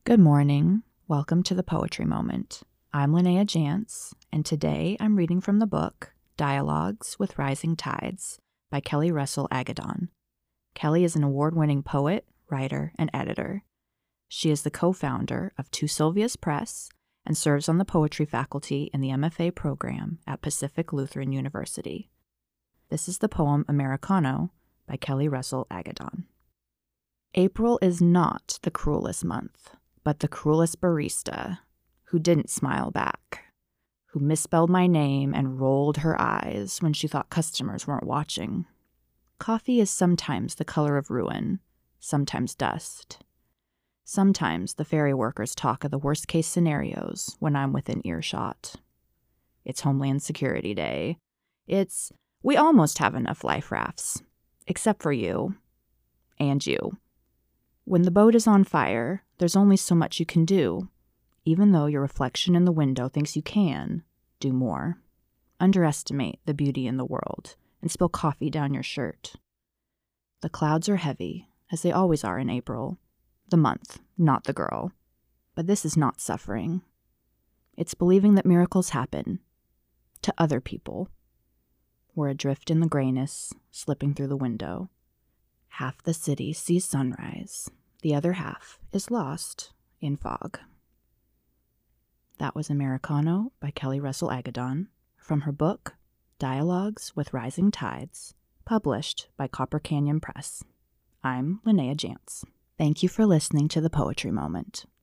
Good morning. Welcome to the Poetry Moment. I'm Linnea Jantz, and today I'm reading from the book Dialogues with Rising Tides by Kelly Russell Agaddon. Kelly is an award-winning poet, writer, and editor. She is the co-founder of Two Sylvias Press and serves on the poetry faculty in the MFA program at Pacific Lutheran University. This is the poem Americano by Kelly Russell Agaddon. April is not the cruelest month, but the cruelest barista, who didn't smile back, who misspelled my name and rolled her eyes when she thought customers weren't watching. Coffee is sometimes the color of ruin, sometimes dust. Sometimes the ferry workers talk of the worst-case scenarios when I'm within earshot. It's Homeland Security Day. We almost have enough life rafts, except for you. And you. When the boat is on fire, there's only so much you can do, even though your reflection in the window thinks you can do more. Underestimate the beauty in the world and spill coffee down your shirt. The clouds are heavy, as they always are in April. The month, not the girl. But this is not suffering. It's believing that miracles happen to other people. We're adrift in the grayness, slipping through the window. Half the city sees sunrise. The other half is lost in fog. That was Americano by Kelly Russell Agaddon from her book, Dialogues with Rising Tides, published by Copper Canyon Press. I'm Linnea Jantz. Thank you for listening to The Poetry Moment.